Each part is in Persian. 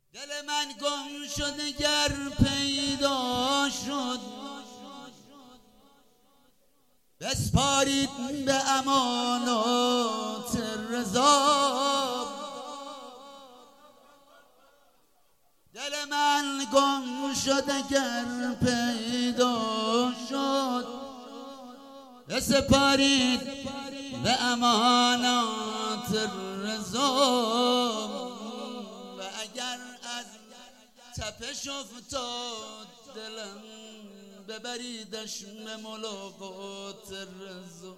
دل من گم شد گر پیدا شد، بسپارید به امانات رضا. دل من گم شد گر پیدا شد، بسپارید به امانات رضا. و اگر از تپش افتاد دلم، ببریدش به ملاقات رضا.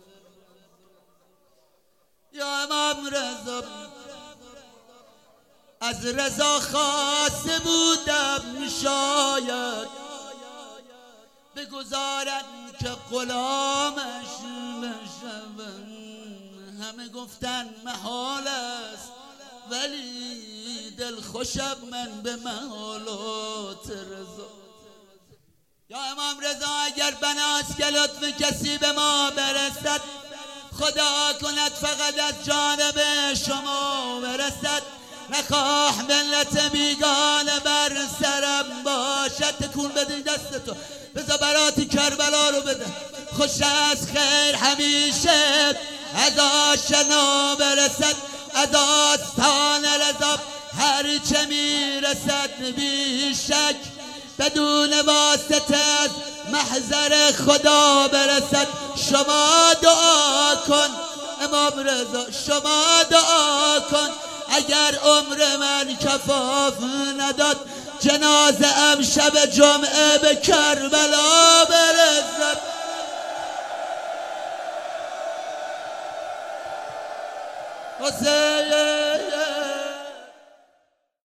یا امام رضا، از رضا خواسته بودم شاید بگذارد که غلامش بشوم. همه گفتن محال است ولی دل خوشم من به محالات رضا. یا امام رضا، اگر بناست که لطف کسی به ما برسد، خدا کند فقط از جانب شما برسد. نخواه ملت بیگانه بر سرم باشد. تکون بده دستتو، بذار برات کربلا رو بده. خوش از خیر همیشه از آشنا برسد، از آستان رضا هر چه میرسد بیشک بدون واسطه از محضر خدا برسد. شما دعا کن امام رضا، شما دعا کن اگر عمر من کفاف نداد، جنازه ام شب جمعه به کربلا برسد. حسین